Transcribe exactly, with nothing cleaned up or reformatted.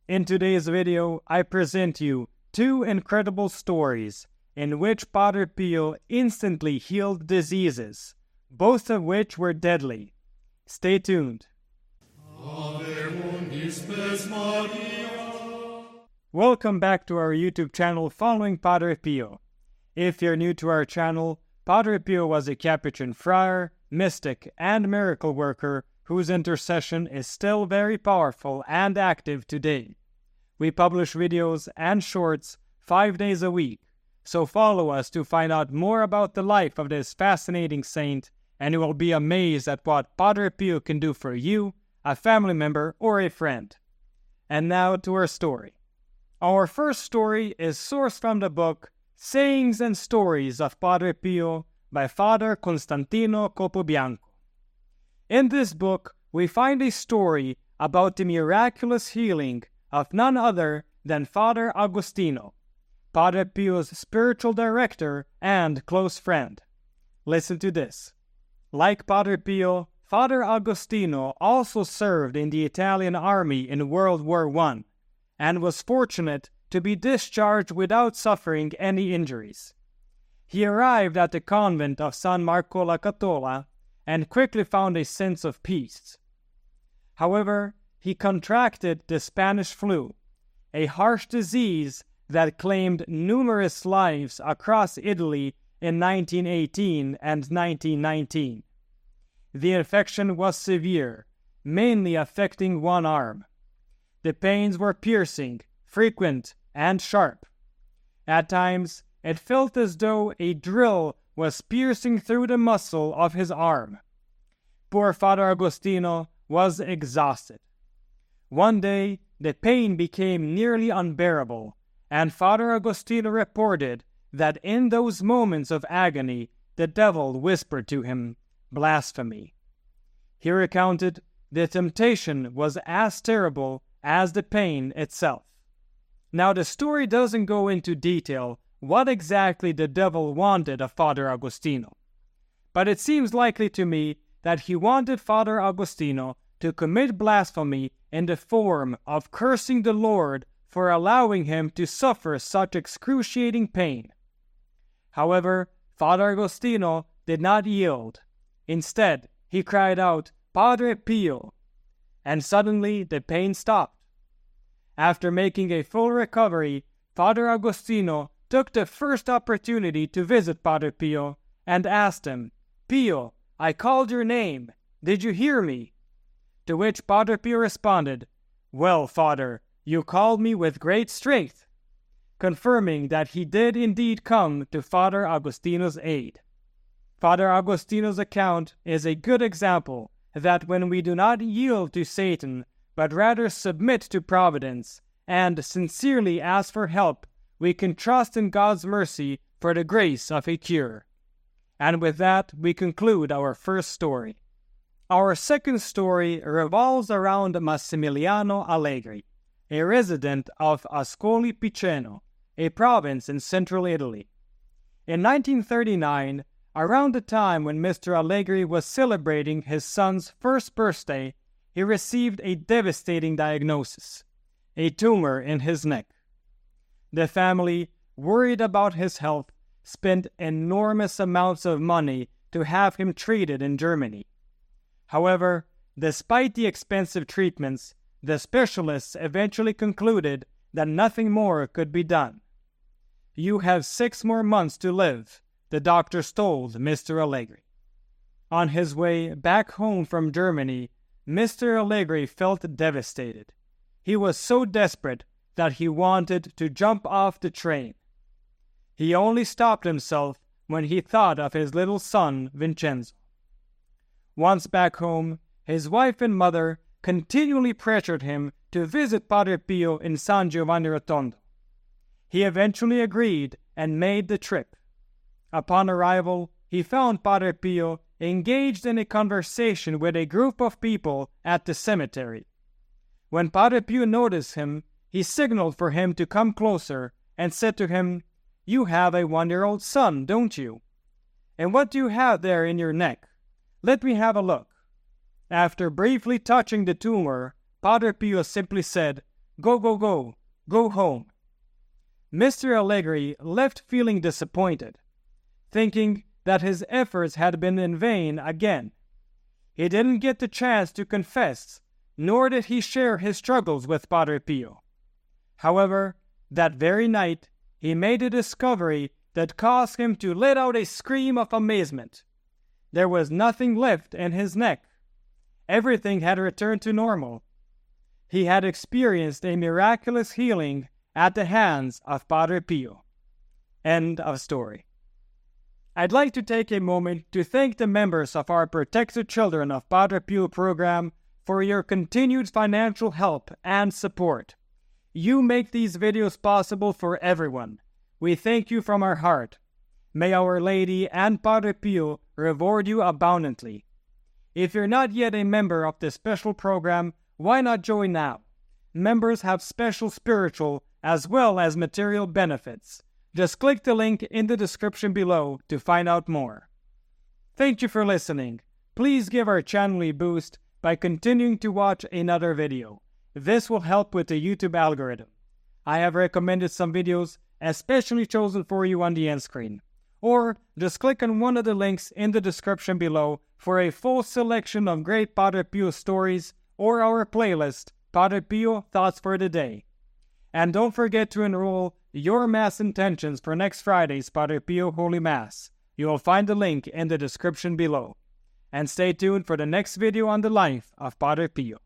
In today's video, I present you two incredible stories in which Padre Pio instantly healed diseases, both of which were deadly. Stay tuned. Welcome back to our YouTube channel following Padre Pio. If you're new to our channel, Padre Pio was a Capuchin friar, mystic, and miracle worker whose intercession is still very powerful and active today. We publish videos and shorts five days a week, so follow us to find out more about the life of this fascinating saint, and you will be amazed at what Padre Pio can do for you, a family member, or a friend. And now to our story. Our first story is sourced from the book Sayings and Stories of Padre Pio by Father Constantino Capobianco. In this book, we find a story about the miraculous healing of none other than Father Agostino, Padre Pio's spiritual director and close friend. Listen to this. Like Padre Pio, Father Agostino also served in the Italian army in World War One and was fortunate to be discharged without suffering any injuries. He arrived at the convent of San Marco la Catola and quickly found a sense of peace. However, he contracted the Spanish flu, a harsh disease that claimed numerous lives across Italy in nineteen eighteen and nineteen nineteen. The infection was severe, mainly affecting one arm. The pains were piercing, frequent, and sharp. At times, it felt as though a drill was piercing through the muscle of his arm. Poor Father Agostino was exhausted. One day, the pain became nearly unbearable, and Father Agostino reported that in those moments of agony, the devil whispered to him, "Blasphemy." He recounted the temptation was as terrible as the pain itself. Now, the story doesn't go into detail what exactly the devil wanted of Father Agostino, but it seems likely to me that he wanted Father Agostino to commit blasphemy in the form of cursing the Lord for allowing him to suffer such excruciating pain. However, Father Agostino did not yield. Instead, he cried out, "Padre Pio," and suddenly the pain stopped. After making a full recovery, Father Agostino took the first opportunity to visit Padre Pio and asked him, "Pio, I called your name. Did you hear me?" To which Padre Pio responded, "Well, Father, you called me with great strength," confirming that he did indeed come to Father Agostino's aid. Father Agostino's account is a good example that when we do not yield to Satan, but rather submit to providence and sincerely ask for help, we can trust in God's mercy for the grace of a cure. And with that, we conclude our first story. Our second story revolves around Massimiliano Allegri, a resident of Ascoli Piceno, a province in central Italy. In nineteen thirty-nine, around the time when Mister Allegri was celebrating his son's first birthday, he received a devastating diagnosis, a tumor in his neck. The family, worried about his health, spent enormous amounts of money to have him treated in Germany. However, despite the expensive treatments, the specialists eventually concluded that nothing more could be done. "You have six more months to live," the doctors told Mister Allegri. On his way back home from Germany, Mister Allegri felt devastated. He was so desperate that he wanted to jump off the train. He only stopped himself when he thought of his little son, Vincenzo. Once back home, his wife and mother continually pressured him to visit Padre Pio in San Giovanni Rotondo. He eventually agreed and made the trip. Upon arrival, he found Padre Pio engaged in a conversation with a group of people at the cemetery. When Padre Pio noticed him, he signaled for him to come closer and said to him, "You have a one-year-old son, don't you? And what do you have there in your neck? Let me have a look." After briefly touching the tumor, Padre Pio simply said, Go, go, go, go home. Mister Allegri left feeling disappointed, thinking that his efforts had been in vain again. He didn't get the chance to confess, nor did he share his struggles with Padre Pio. However, that very night, he made a discovery that caused him to let out a scream of amazement. There was nothing left in his neck. Everything had returned to normal. He had experienced a miraculous healing at the hands of Padre Pio. End of story. I'd like to take a moment to thank the members of our Protected Children of Padre Pio program for your continued financial help and support. You make these videos possible for everyone. We thank you from our heart. May Our Lady and Padre Pio reward you abundantly. If you're not yet a member of this special program, why not join now? Members have special spiritual as well as material benefits. Just click the link in the description below to find out more. Thank you for listening. Please give our channel a boost by continuing to watch another video. This will help with the YouTube algorithm. I have recommended some videos especially chosen for you on the end screen. Or just click on one of the links in the description below for a full selection of great Padre Pio stories or our playlist, Padre Pio Thoughts for the Day. And don't forget to enroll your Mass intentions for next Friday's Padre Pio Holy Mass. You will find the link in the description below. And stay tuned for the next video on the life of Padre Pio.